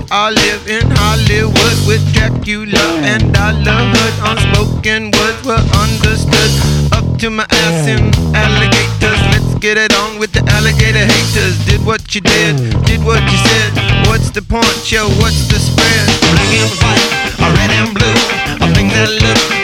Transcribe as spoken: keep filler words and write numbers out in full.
I live in Hollywood with Dracula, and I love hood. Unspoken words were understood. Up to my ass in alligators. Let's get it on with the alligator haters. Did what you did, did what you said. What's the point, yo? What's the spread? Black and white, red and blue. A thing that look